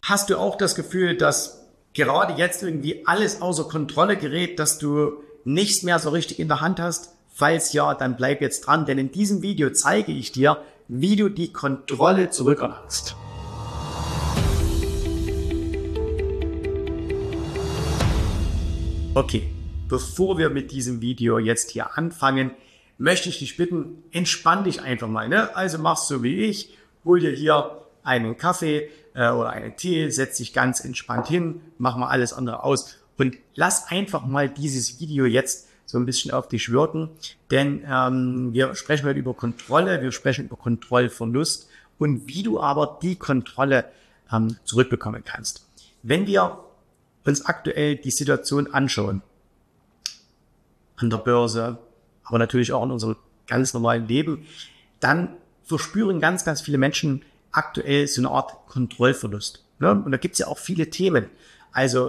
Hast du auch das Gefühl, dass gerade jetzt irgendwie alles außer Kontrolle gerät, dass du nichts mehr so richtig in der Hand hast? Falls ja, dann bleib jetzt dran, denn in diesem Video zeige ich dir, wie du die Kontrolle zurückerlangst. Okay, bevor wir mit diesem Video jetzt hier anfangen, möchte ich dich bitten, entspann dich einfach mal. Ne? Also machst so wie ich, hol dir hier einen Kaffee oder einen Tee, setz dich ganz entspannt hin, mach mal alles andere aus und lass einfach mal dieses Video jetzt so ein bisschen auf dich wirken, denn wir sprechen heute über Kontrolle, wir sprechen über Kontrollverlust und wie du aber die Kontrolle zurückbekommen kannst. Wenn wir uns aktuell die Situation anschauen, an der Börse, aber natürlich auch in unserem ganz normalen Leben, dann verspüren ganz, ganz viele Menschen aktuell so eine Art Kontrollverlust. Ne? Und da gibt's ja auch viele Themen. Also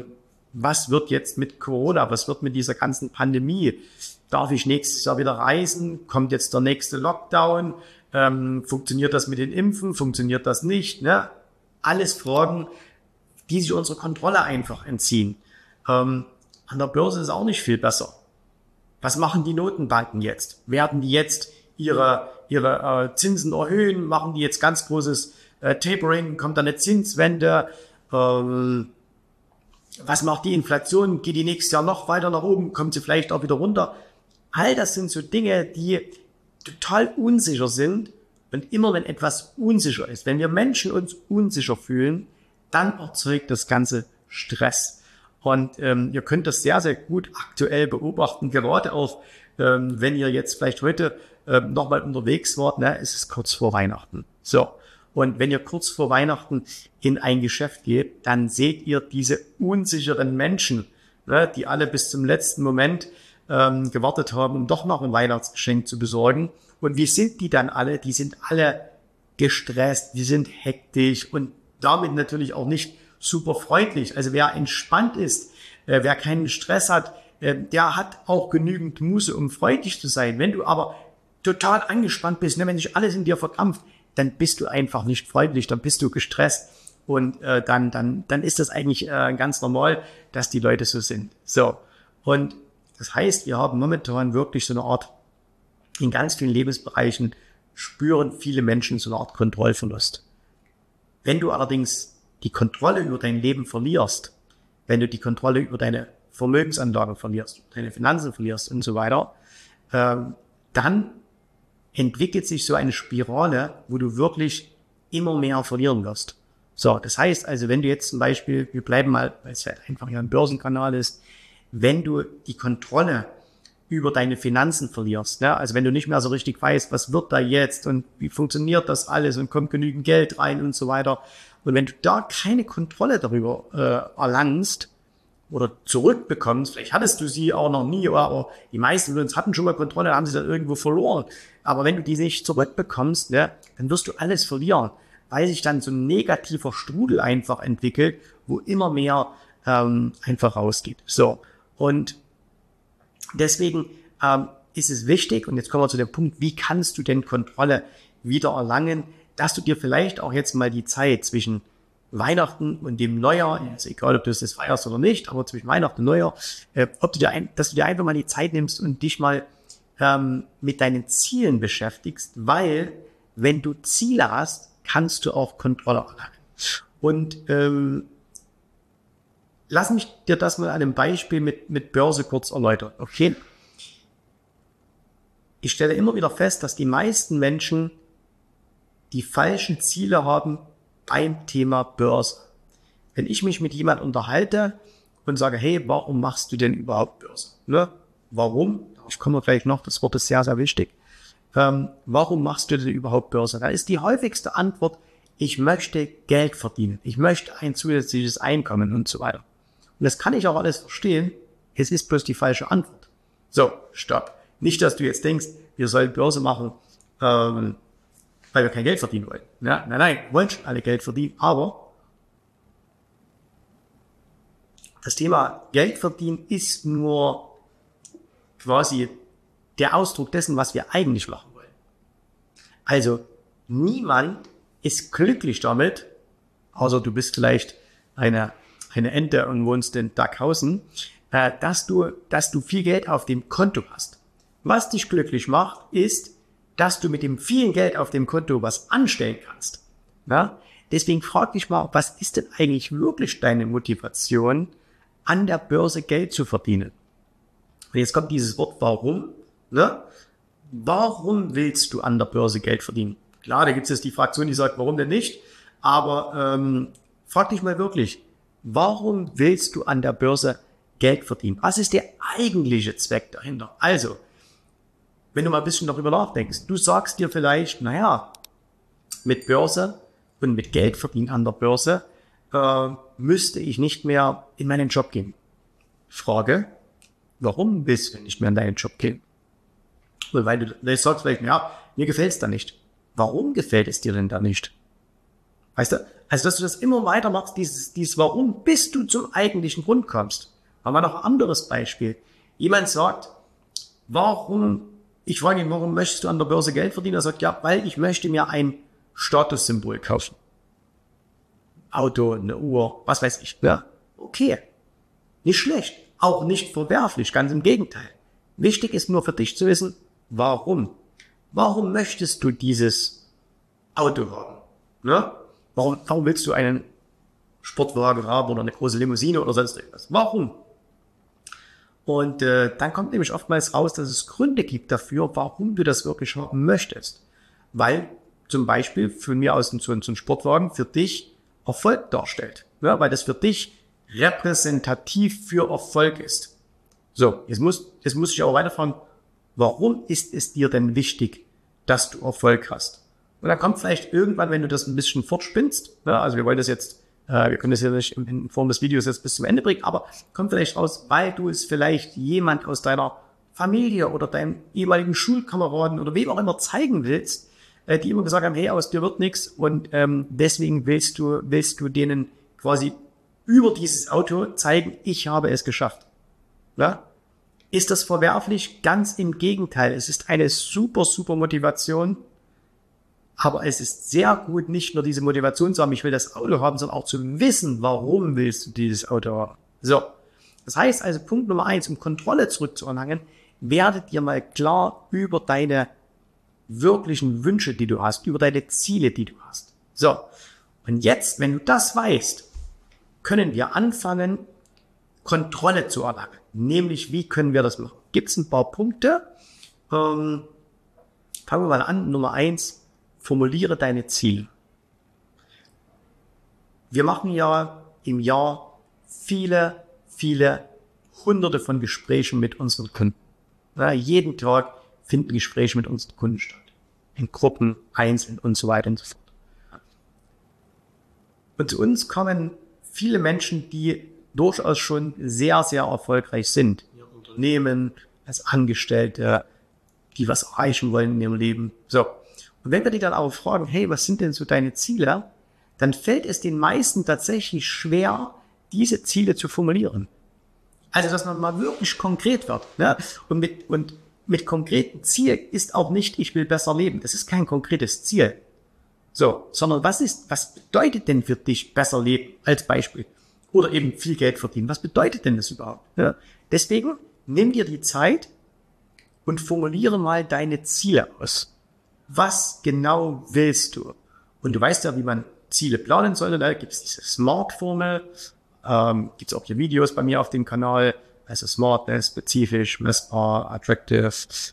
was wird jetzt mit Corona, was wird mit dieser ganzen Pandemie? Darf ich nächstes Jahr wieder reisen? Kommt jetzt der nächste Lockdown? Funktioniert das mit den Impfen? Funktioniert das nicht? Ne? Alles Fragen, die sich unserer Kontrolle einfach entziehen. An der Börse ist es auch nicht viel besser. Was machen die Notenbanken jetzt? Werden die jetzt ihre Zinsen erhöhen? Machen die jetzt ganz großes Tapering? Kommt da eine Zinswende? Was macht die Inflation? Geht die nächstes Jahr noch weiter nach oben? Kommt sie vielleicht auch wieder runter? All das sind so Dinge, die total unsicher sind. Und immer wenn etwas unsicher ist, wenn wir Menschen uns unsicher fühlen, dann erzeugt das Ganze Stress. Und ihr könnt das sehr, sehr gut aktuell beobachten, gerade auch, wenn ihr jetzt vielleicht heute nochmal unterwegs wart, ne, ist es kurz vor Weihnachten. So, und wenn ihr kurz vor Weihnachten in ein Geschäft geht, dann seht ihr diese unsicheren Menschen, ne, die alle bis zum letzten Moment gewartet haben, um doch noch ein Weihnachtsgeschenk zu besorgen. Und wie sind die dann alle? Die sind alle gestresst, die sind hektisch und damit natürlich auch nicht super freundlich. Also wer entspannt ist, wer keinen Stress hat, der hat auch genügend Muße, um freundlich zu sein. Wenn du aber total angespannt bist, ne, wenn sich alles in dir verkrampft, dann bist du einfach nicht freundlich, dann bist du gestresst und dann ist das eigentlich ganz normal, dass die Leute so sind. So, und das heißt, wir haben momentan wirklich so eine Art, in ganz vielen Lebensbereichen spüren viele Menschen so eine Art Kontrollverlust. Wenn du allerdings die Kontrolle über dein Leben verlierst, wenn du die Kontrolle über deine Vermögensanlagen verlierst, deine Finanzen verlierst und so weiter, dann entwickelt sich so eine Spirale, wo du wirklich immer mehr verlieren wirst. So, das heißt also, wenn du jetzt zum Beispiel, wir bleiben mal, weil es halt einfach ja ein Börsenkanal ist, wenn du die Kontrolle über deine Finanzen verlierst, ne? Also wenn du nicht mehr so richtig weißt, was wird da jetzt und wie funktioniert das alles und kommt genügend Geld rein und so weiter. Und wenn du da keine Kontrolle darüber erlangst oder zurückbekommst, vielleicht hattest du sie auch noch nie, aber die meisten von uns hatten schon mal Kontrolle, haben sie dann irgendwo verloren. Aber wenn du die nicht zurückbekommst, ne, dann wirst du alles verlieren, weil sich dann so ein negativer Strudel einfach entwickelt, wo immer mehr einfach rausgeht. So, und deswegen ist es wichtig, und jetzt kommen wir zu dem Punkt, wie kannst du denn Kontrolle wieder erlangen, dass du dir vielleicht auch jetzt mal die Zeit zwischen Weihnachten und dem Neujahr, ist egal, ob du das feierst oder nicht, aber zwischen Weihnachten und Neujahr, dass du dir einfach mal die Zeit nimmst und dich mal mit deinen Zielen beschäftigst, weil wenn du Ziele hast, kannst du auch Kontrolle erlangen. Und lass mich dir das mal an einem Beispiel mit Börse kurz erläutern. Okay? Ich stelle immer wieder fest, dass die meisten Menschen die falschen Ziele haben beim Thema Börse. Wenn ich mich mit jemandem unterhalte und sage, hey, warum machst du denn überhaupt Börse? Ne? Warum? Ich komme gleich noch, das Wort ist sehr, sehr wichtig. Warum machst du denn überhaupt Börse? Da ist die häufigste Antwort, ich möchte Geld verdienen. Ich möchte ein zusätzliches Einkommen und so weiter. Und das kann ich auch alles verstehen. Es ist bloß die falsche Antwort. So, stopp. Nicht, dass du jetzt denkst, wir sollen Börse machen, weil wir kein Geld verdienen wollen. Ja, nein, wir wollen schon alle Geld verdienen, aber das Thema Geld verdienen ist nur quasi der Ausdruck dessen, was wir eigentlich machen wollen. Also niemand ist glücklich damit, außer du bist vielleicht eine Ente und wohnst in Dackhausen, dass du viel Geld auf dem Konto hast. Was dich glücklich macht, ist, dass du mit dem vielen Geld auf dem Konto was anstellen kannst. Ja? Deswegen frag dich mal, was ist denn eigentlich wirklich deine Motivation, an der Börse Geld zu verdienen? Und jetzt kommt dieses Wort warum. Ne? Warum willst du an der Börse Geld verdienen? Klar, da gibt es jetzt die Fraktion, die sagt, warum denn nicht? Aber frag dich mal wirklich, warum willst du an der Börse Geld verdienen? Was ist der eigentliche Zweck dahinter? Also, wenn du mal ein bisschen darüber nachdenkst, du sagst dir vielleicht, naja, mit Börse und mit Geld verdienen an der Börse müsste ich nicht mehr in meinen Job gehen. Frage, warum willst du nicht mehr in deinen Job gehen? Weil du sagst vielleicht, ja, mir gefällt es da nicht. Warum gefällt es dir denn da nicht? Weißt du, also dass du das immer weiter machst, dieses Warum, bis du zum eigentlichen Grund kommst. Haben wir noch ein anderes Beispiel. Jemand sagt, ich frage ihn, warum möchtest du an der Börse Geld verdienen? Er sagt, ja, weil ich möchte mir ein Statussymbol kaufen. Auto, eine Uhr, was weiß ich. Ja, okay. Nicht schlecht. Auch nicht verwerflich, ganz im Gegenteil. Wichtig ist nur für dich zu wissen, warum. Warum möchtest du dieses Auto haben? Ne? Warum willst du einen Sportwagen haben oder eine große Limousine oder sonst irgendwas? Warum? Und dann kommt nämlich oftmals raus, dass es Gründe gibt dafür, warum du das wirklich haben möchtest. Weil zum Beispiel von mir aus so ein Sportwagen für dich Erfolg darstellt. Ja, weil das für dich repräsentativ für Erfolg ist. So, jetzt muss ich aber weiterfahren. Warum ist es dir denn wichtig, dass du Erfolg hast? Und dann kommt vielleicht irgendwann, wenn du das ein bisschen fortspinnst, ja, also wir wollen das jetzt, wir können das ja nicht in Form des Videos jetzt bis zum Ende bringen, aber kommt vielleicht raus, weil du es vielleicht jemand aus deiner Familie oder deinem ehemaligen Schulkameraden oder wem auch immer zeigen willst, die immer gesagt haben, hey, aus dir wird nichts und deswegen willst du denen quasi über dieses Auto zeigen, ich habe es geschafft. Ja? Ist das verwerflich? Ganz im Gegenteil. Es ist eine super, super Motivation. Aber es ist sehr gut, nicht nur diese Motivation zu haben, ich will das Auto haben, sondern auch zu wissen, warum willst du dieses Auto haben. So. Das heißt also, Punkt Nummer 1, um Kontrolle zurückzuerlangen, werde dir mal klar über deine wirklichen Wünsche, die du hast, über deine Ziele, die du hast. So. Und jetzt, wenn du das weißt, können wir anfangen, Kontrolle zu erlangen. Nämlich, wie können wir das machen? Gibt es ein paar Punkte? Fangen wir mal an. Nummer 1, formuliere deine Ziele. Wir machen ja im Jahr viele, viele Hunderte von Gesprächen mit unseren Kunden. Ja, jeden Tag finden Gespräche mit unseren Kunden statt. In Gruppen, einzeln und so weiter und so fort. Und zu uns kommen viele Menschen, die durchaus schon sehr, sehr erfolgreich sind. In ihrem Unternehmen, als Angestellte, die was erreichen wollen in ihrem Leben. So. Und wenn wir die dann auch fragen, hey, was sind denn so deine Ziele? Dann fällt es den meisten tatsächlich schwer, diese Ziele zu formulieren. Also, dass man mal wirklich konkret wird. Ne? Und mit konkreten Ziel ist auch nicht, ich will besser leben. Das ist kein konkretes Ziel. So, sondern was bedeutet denn für dich besser leben als Beispiel? Oder eben viel Geld verdienen. Was bedeutet denn das überhaupt? Ja. Deswegen nimm dir die Zeit und formuliere mal deine Ziele aus. Was genau willst du? Und du weißt ja, wie man Ziele planen sollte. Da gibt es diese SMART-Formel. Gibt es auch hier Videos bei mir auf dem Kanal. Also SMART, spezifisch, messbar, attractive,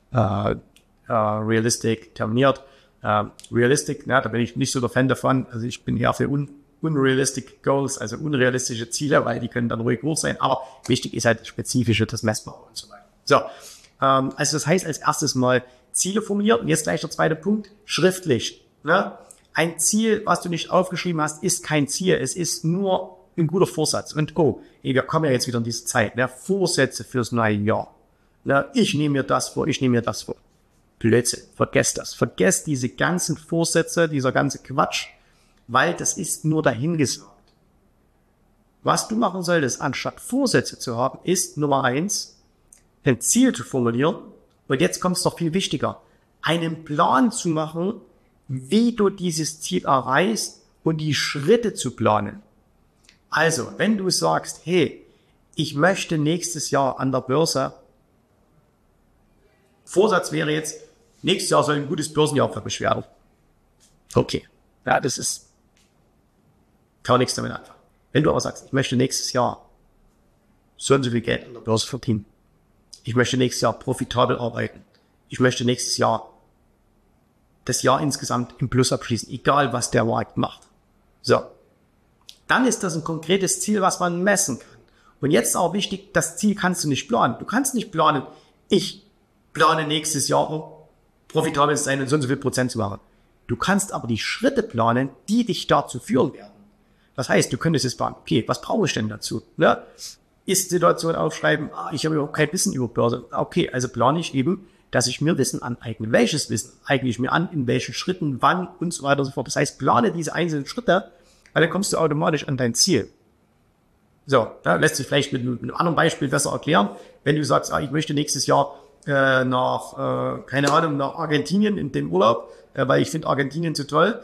realistic, terminiert. Realistic, da bin ich nicht so der Fan davon. Also ich bin eher für unrealistic Goals, also unrealistische Ziele, weil die können dann ruhig hoch sein. Aber wichtig ist halt das Spezifische, das Messbare und so weiter. So, also das heißt als erstes mal Ziele formuliert. Und jetzt gleich der zweite Punkt, schriftlich. Ne? Ein Ziel, was du nicht aufgeschrieben hast, ist kein Ziel. Es ist nur ein guter Vorsatz. Und wir kommen ja jetzt wieder in diese Zeit. Ne? Vorsätze fürs neue Jahr. Ne? Ich nehme mir das vor, Blödsinn, vergesst das. Vergesst diese ganzen Vorsätze, dieser ganze Quatsch, weil das ist nur dahingesagt. Was du machen solltest, anstatt Vorsätze zu haben, ist Nummer 1, ein Ziel zu formulieren. Und jetzt kommt es noch viel wichtiger, einen Plan zu machen, wie du dieses Ziel erreichst und die Schritte zu planen. Also, wenn du sagst, hey, ich möchte nächstes Jahr an der Börse, Vorsatz wäre jetzt, nächstes Jahr soll ein gutes Börsenjahr für mich werden. Okay, ja, kann man nichts damit anfangen. Wenn du aber sagst, ich möchte nächstes Jahr so und so viel Geld an der Börse verdienen, ich möchte nächstes Jahr profitabel arbeiten, ich möchte nächstes Jahr das Jahr insgesamt im Plus abschließen, egal was der Markt macht. So, dann ist das ein konkretes Ziel, was man messen kann. Und jetzt ist auch wichtig, das Ziel kannst du nicht planen. Du kannst nicht planen, ich plane nächstes Jahr profitabel sein und so viel Prozent zu machen. Du kannst aber die Schritte planen, die dich dazu führen werden. Das heißt, du könntest jetzt planen, okay, was brauche ich denn dazu? Ne? Ist-Situation aufschreiben, ich habe überhaupt kein Wissen über Börse. Okay, also plane ich eben, dass ich mir Wissen aneigne. Welches Wissen eigne ich mir an, in welchen Schritten, wann und so weiter und so fort. Das heißt, plane diese einzelnen Schritte, weil dann kommst du automatisch an dein Ziel. So, da lässt sich vielleicht mit einem anderen Beispiel besser erklären. Wenn du sagst, ich möchte nächstes Jahr nach Argentinien in den Urlaub, weil ich finde Argentinien so toll,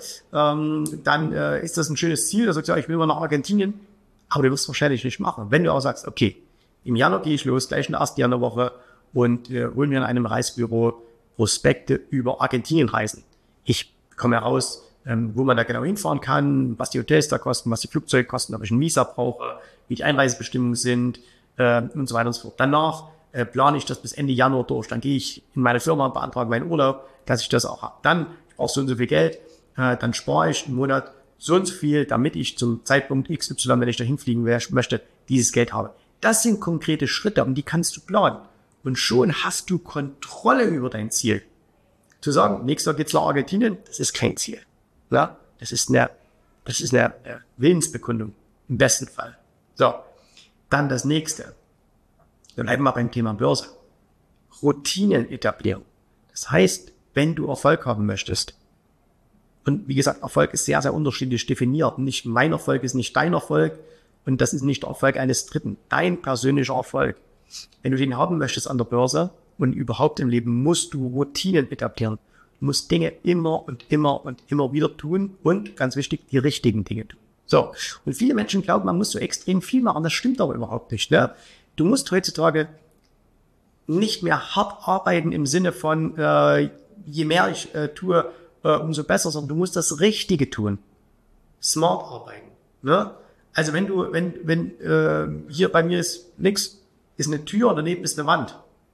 dann ist das ein schönes Ziel. Da sagst du, ich will mal nach Argentinien, aber du wirst es wahrscheinlich nicht machen. Wenn du auch sagst, okay, im Januar gehe ich los, gleich in der ersten Januarwoche und hol mir in einem Reisebüro Prospekte über Argentinien reisen. Ich komme heraus, wo man da genau hinfahren kann, was die Hotels da kosten, was die Flugzeuge kosten, ob ich ein Visa brauche, wie die Einreisebestimmungen sind und so weiter und so fort. Danach plane ich das bis Ende Januar durch. Dann gehe ich in meine Firma und beantrage meinen Urlaub, dass ich das auch habe. Dann ich brauche so und so viel Geld, dann spare ich im Monat so und so viel, damit ich zum Zeitpunkt XY, wenn ich da hinfliegen möchte, dieses Geld habe. Das sind konkrete Schritte und die kannst du planen. Und schon hast du Kontrolle über dein Ziel. Zu sagen, nächstes Jahr geht's nach Argentinien, das ist kein Ziel. Ja? Das ist eine Willensbekundung. Im besten Fall. So. Dann das nächste. Dann bleiben wir beim Thema Börse. Routinen-Etablierung. Das heißt, wenn du Erfolg haben möchtest, und wie gesagt, Erfolg ist sehr, sehr unterschiedlich definiert. Nicht mein Erfolg ist nicht dein Erfolg und das ist nicht der Erfolg eines Dritten. Dein persönlicher Erfolg. Wenn du den haben möchtest an der Börse und überhaupt im Leben, musst du Routinen etablieren. Du musst Dinge immer und immer und immer wieder tun und, ganz wichtig, die richtigen Dinge tun. So, und viele Menschen glauben, man muss so extrem viel machen. Das stimmt aber überhaupt nicht. Ne? Du musst heutzutage nicht mehr hart arbeiten im Sinne von, je mehr ich tue, umso besser, sondern du musst das Richtige tun. Smart arbeiten. Ne? Also wenn hier bei mir ist nix, ist eine Tür und daneben ist eine Wand.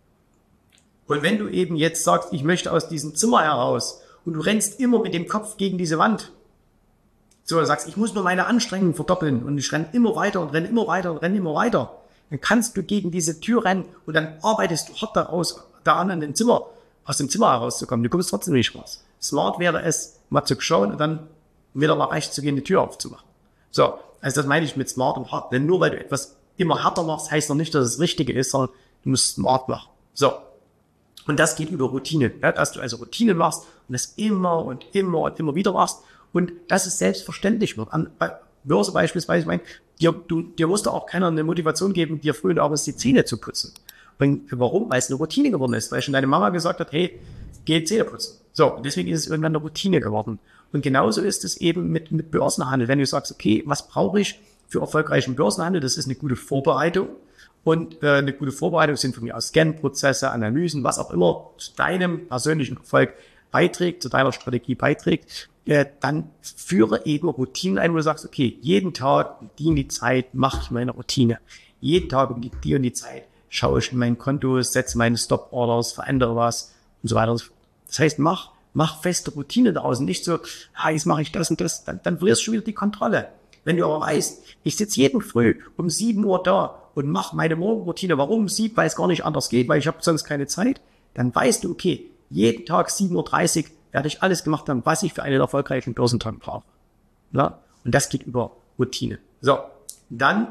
Und wenn du eben jetzt sagst, ich möchte aus diesem Zimmer heraus und du rennst immer mit dem Kopf gegen diese Wand, so, du sagst, ich muss nur meine Anstrengung verdoppeln und ich renne immer weiter und renne immer weiter und renne immer weiter, dann kannst du gegen diese Tür rennen und dann arbeitest du hart aus dem Zimmer herauszukommen. Du kommst trotzdem nicht raus. Smart wäre es, mal zu schauen und dann wieder nach rechts zu gehen, die Tür aufzumachen. So, also das meine ich mit smart und hart. Denn nur weil du etwas immer härter machst, heißt noch nicht, dass es das Richtige ist, sondern du musst smart machen. So. Und das geht über Routine. Ja, dass du also Routinen machst und das immer und immer und immer wieder machst und dass es selbstverständlich wird. Bei Börse beispielsweise, ich meine, dir musste auch keiner eine Motivation geben, dir früh und abends die Zähne zu putzen. Und warum? Weil es eine Routine geworden ist, weil schon deine Mama gesagt hat, hey, geh Zähne putzen. So, und deswegen ist es irgendwann eine Routine geworden. Und genauso ist es eben mit Börsenhandel. Wenn du sagst, okay, was brauche ich für erfolgreichen Börsenhandel? Das ist eine gute Vorbereitung. Und eine gute Vorbereitung sind von mir aus Scan-Prozesse, Analysen, was auch immer zu deinem persönlichen Erfolg beiträgt, zu deiner Strategie beiträgt. Dann führe eben Routinen ein, wo du sagst, okay, jeden Tag um die und die Zeit mache ich meine Routine. Jeden Tag um die und die Zeit schaue ich in mein Konto, setze meine Stop-Orders, verändere was und so weiter und so fort. Das heißt, mach feste Routine daraus und nicht so, jetzt mache ich das und das, dann verlierst du schon wieder die Kontrolle. Wenn du aber weißt, ich sitze jeden Früh um 7 Uhr da und mache meine Morgenroutine, warum um 7? Weil es gar nicht anders geht, weil ich habe sonst keine Zeit, dann weißt du, okay, jeden Tag 7:30 Uhr werde ich alles gemacht haben, was ich für einen erfolgreichen Börsentag brauche. Ja? Und das geht über Routine. So, dann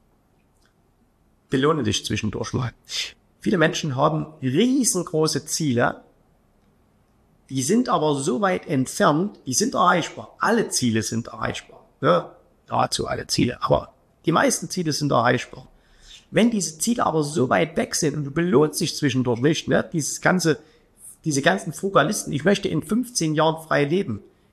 belohne dich zwischendurch mal. Viele Menschen haben riesengroße Ziele, die sind aber so weit entfernt, die sind erreichbar. Alle Ziele sind erreichbar. Ja, nahezu alle Ziele, aber die meisten Ziele sind erreichbar. Wenn diese Ziele aber so weit weg sind und du belohnst dich zwischendurch nicht, ne, diese ganzen Frugalisten, ich möchte in 15 Jahren frei leben,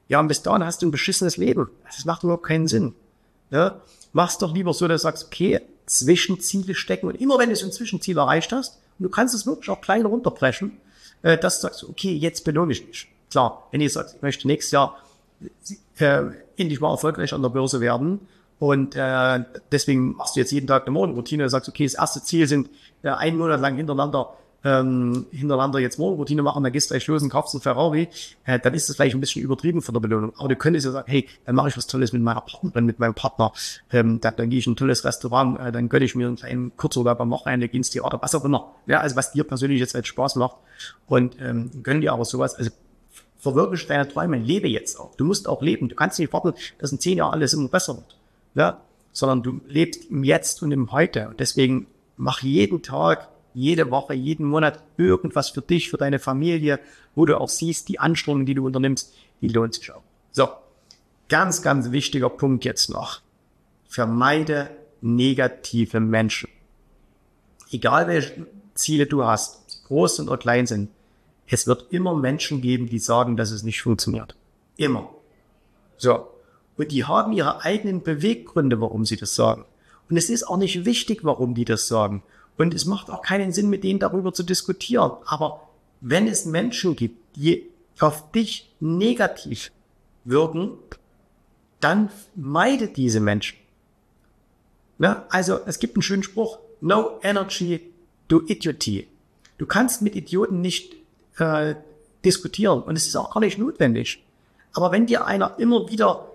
Ja, und bis dahin hast du ein beschissenes Leben. Das macht überhaupt keinen Sinn. Ja? Mach's doch lieber so, dass du sagst, okay, Zwischenziele stecken. Und immer wenn du so ein Zwischenziel erreicht hast, und du kannst es wirklich auch klein runterbrechen, dass du sagst, okay, jetzt belohne ich mich. Klar, wenn ihr sagt, ich möchte nächstes Jahr endlich mal erfolgreich an der Börse werden und deswegen machst du jetzt jeden Tag eine Morgenroutine und sagst, okay, das erste Ziel sind einen Monat lang hintereinander jetzt Morgenroutine machen, dann gehst du gleich los und kaufst einen Ferrari, dann ist das vielleicht ein bisschen übertrieben von der Belohnung. Aber du könntest ja sagen, hey, dann mache ich was Tolles mit meiner Partnerin, mit meinem Partner, dann gehe ich in ein tolles Restaurant, dann gönne ich mir einen kleinen Kurzurlaub am Wochenende, gehe ins Theater, was auch immer. Ja, also was dir persönlich jetzt halt Spaß macht und gönn dir aber sowas. Also verwirkliche deine Träume, lebe jetzt auch. Du musst auch leben. Du kannst nicht warten, dass in 10 Jahren alles immer besser wird. Ja? Sondern du lebst im Jetzt und im Heute. Und deswegen mach jeden Tag, jede Woche, jeden Monat irgendwas für dich, für deine Familie, wo du auch siehst, die Anstrengungen, die du unternimmst, die lohnt sich auch. So, ganz, ganz wichtiger Punkt jetzt noch. Vermeide negative Menschen. Egal welche Ziele du hast, ob sie groß sind oder klein sind, es wird immer Menschen geben, die sagen, dass es nicht funktioniert. Immer. So. Und die haben ihre eigenen Beweggründe, warum sie das sagen. Und es ist auch nicht wichtig, warum die das sagen. Und es macht auch keinen Sinn, mit denen darüber zu diskutieren. Aber wenn es Menschen gibt, die auf dich negativ wirken, dann meide diese Menschen. Ne? Also es gibt einen schönen Spruch, no energy to idiocy. Du kannst mit Idioten nicht diskutieren und es ist auch gar nicht notwendig. Aber wenn dir einer immer wieder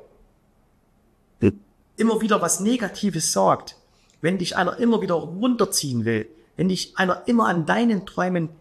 was Negatives sagt, wenn dich einer immer wieder runterziehen will, wenn dich einer immer an deinen Träumen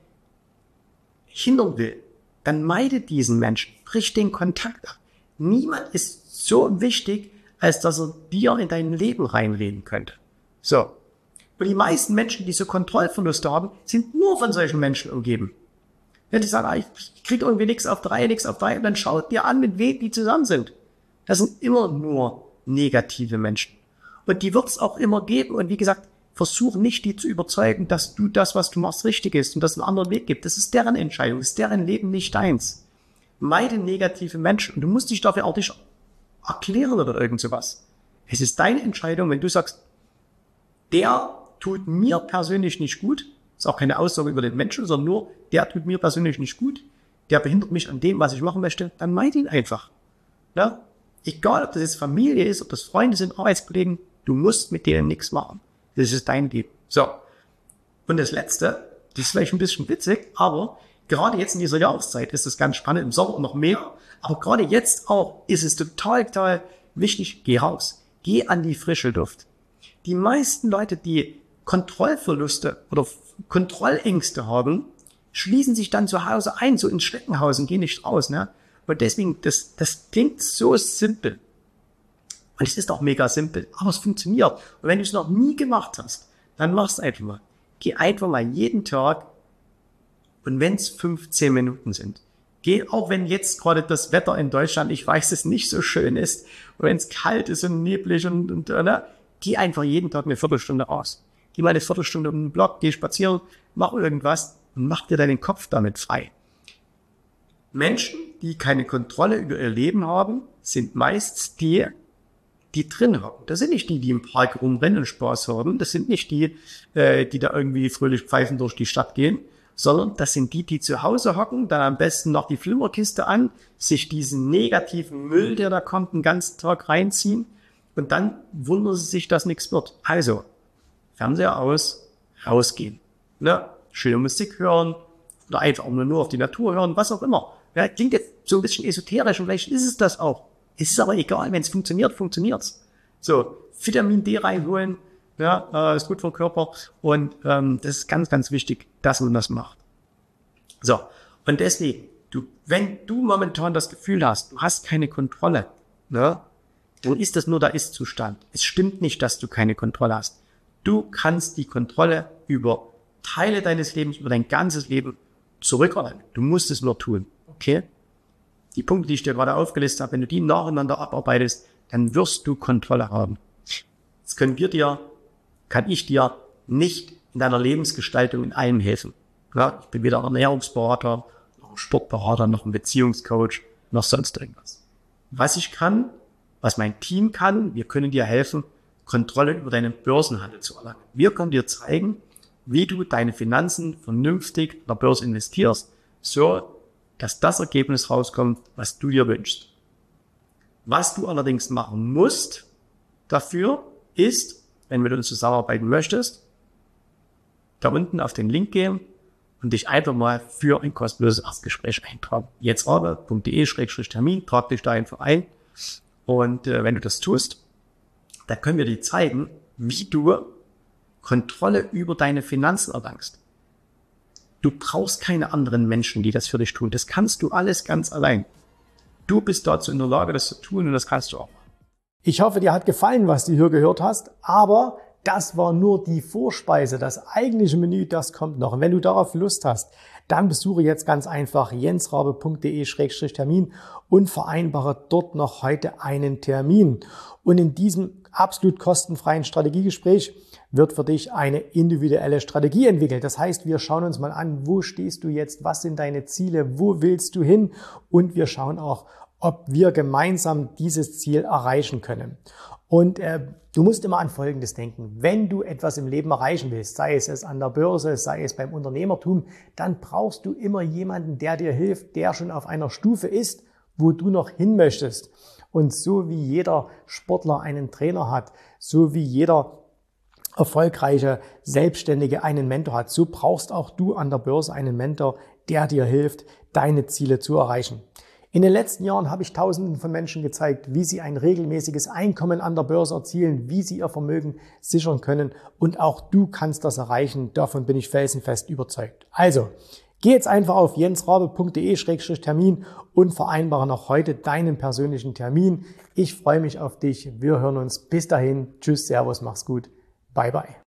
hindern will, dann meide diesen Menschen, brich den Kontakt ab. Niemand ist so wichtig, als dass er dir in dein Leben reinreden könnte. So. Und die meisten Menschen, die so Kontrollverluste haben, sind nur von solchen Menschen umgeben. Wenn die sagen, ich kriege irgendwie nichts auf die Reihe, und dann schaut dir an, mit wem die zusammen sind. Das sind immer nur negative Menschen. Und die wird es auch immer geben. Und wie gesagt, versuch nicht, die zu überzeugen, dass du das, was du machst, richtig ist und dass es einen anderen Weg gibt. Das ist deren Entscheidung, das ist deren Leben, nicht deins. Meide negative Menschen. Und du musst dich dafür auch nicht erklären oder irgend sowas. Es ist deine Entscheidung, wenn du sagst, der tut mir persönlich nicht gut, ist auch keine Aussage über den Menschen, sondern nur, der tut mir persönlich nicht gut, der behindert mich an dem, was ich machen möchte, dann meide ihn einfach. Ja? Egal, ob das jetzt Familie ist, ob das Freunde sind, Arbeitskollegen, du musst mit denen nichts machen. Das ist dein Leben. So. Und das Letzte, das ist vielleicht ein bisschen witzig, aber gerade jetzt in dieser Jahreszeit ist es ganz spannend, im Sommer noch mehr, aber gerade jetzt auch ist es total wichtig, geh raus. Geh an die frische Luft. Die meisten Leute, die Kontrollverluste oder Kontrollängste haben, schließen sich dann zu Hause ein, so ins Schneckenhaus und gehen nicht raus. Ne? Und deswegen, das klingt so simpel. Und es ist auch mega simpel, aber es funktioniert. Und wenn du es noch nie gemacht hast, dann mach es einfach mal. Geh einfach mal jeden Tag, und wenn es 15 Minuten sind, geh, auch wenn jetzt gerade das Wetter in Deutschland, ich weiß, es nicht so schön ist, und wenn es kalt ist und neblig und geh einfach jeden Tag eine Viertelstunde raus. Geh mal eine Viertelstunde um den Block, geh spazieren, mach irgendwas und mach dir deinen Kopf damit frei. Menschen, die keine Kontrolle über ihr Leben haben, sind meist die drin hocken. Das sind nicht die im Park rumrennen und Spaß haben. Das sind nicht die da irgendwie fröhlich pfeifend durch die Stadt gehen, sondern das sind die zu Hause hocken, dann am besten noch die Flimmerkiste an, sich diesen negativen Müll, der da kommt, den ganzen Tag reinziehen und dann wundern sie sich, dass nichts wird. Also, Fernseher aus, rausgehen. Ne? Schöne Musik hören oder einfach auch nur auf die Natur hören, was auch immer. Ja, klingt jetzt so ein bisschen esoterisch und vielleicht ist es das auch. Es ist aber egal, wenn es funktioniert, funktioniert's. So, Vitamin D reinholen, ja, ist gut für den Körper und das ist ganz wichtig, dass man das macht. So, und deswegen, wenn du momentan das Gefühl hast, du hast keine Kontrolle, ne, dann ist das nur der Ist-Zustand. Es stimmt nicht, dass du keine Kontrolle hast. Du kannst die Kontrolle über Teile deines Lebens, über dein ganzes Leben zurückerlangen. Du musst es nur tun, okay? Die Punkte, die ich dir gerade aufgelistet habe, wenn du die nacheinander abarbeitest, dann wirst du Kontrolle haben. Jetzt kann ich dir nicht in deiner Lebensgestaltung in allem helfen. Ja, ich bin weder ein Ernährungsberater, noch ein Sportberater, noch ein Beziehungscoach, noch sonst irgendwas. was ich kann, was mein Team kann. Wir können dir helfen, Kontrolle über deinen Börsenhandel zu erlangen. Wir können dir zeigen, wie du deine Finanzen vernünftig in der Börse investierst, so dass das Ergebnis rauskommt, was du dir wünschst. Was du allerdings machen musst dafür ist, wenn du mit uns zusammenarbeiten möchtest, da unten auf den Link gehen und dich einfach mal für ein kostenloses Erstgespräch eintragen. jetztrabe.de/termin, trag dich da einfach ein. Und wenn du das tust, dann können wir dir zeigen, wie du Kontrolle über deine Finanzen erlangst. Du brauchst keine anderen Menschen, die das für dich tun. Das kannst du alles ganz allein. Du bist dazu in der Lage, das zu tun und das kannst du auch. Ich hoffe, dir hat gefallen, was du hier gehört hast, aber das war nur die Vorspeise. Das eigentliche Menü, das kommt noch. Und wenn du darauf Lust hast, dann besuche jetzt ganz einfach jensrabe.de/termin und vereinbare dort noch heute einen Termin. Und in diesem absolut kostenfreien Strategiegespräch wird für dich eine individuelle Strategie entwickelt. Das heißt, wir schauen uns mal an, wo stehst du jetzt, was sind deine Ziele, wo willst du hin? Und wir schauen auch, ob wir gemeinsam dieses Ziel erreichen können. Und du musst immer an Folgendes denken. Wenn du etwas im Leben erreichen willst, sei es an der Börse, sei es beim Unternehmertum, dann brauchst du immer jemanden, der dir hilft, der schon auf einer Stufe ist, wo du noch hin möchtest. Und so wie jeder Sportler einen Trainer hat, so wie jeder erfolgreiche Selbstständige einen Mentor hat, so brauchst auch du an der Börse einen Mentor, der dir hilft, deine Ziele zu erreichen. In den letzten Jahren habe ich Tausenden von Menschen gezeigt, wie sie ein regelmäßiges Einkommen an der Börse erzielen, wie sie ihr Vermögen sichern können. Und auch du kannst das erreichen. Davon bin ich felsenfest überzeugt. Also, geh jetzt einfach auf jensrabe.de/termin und vereinbare noch heute deinen persönlichen Termin. Ich freue mich auf dich. Wir hören uns. Bis dahin. Tschüss, Servus, mach's gut. Bye, bye.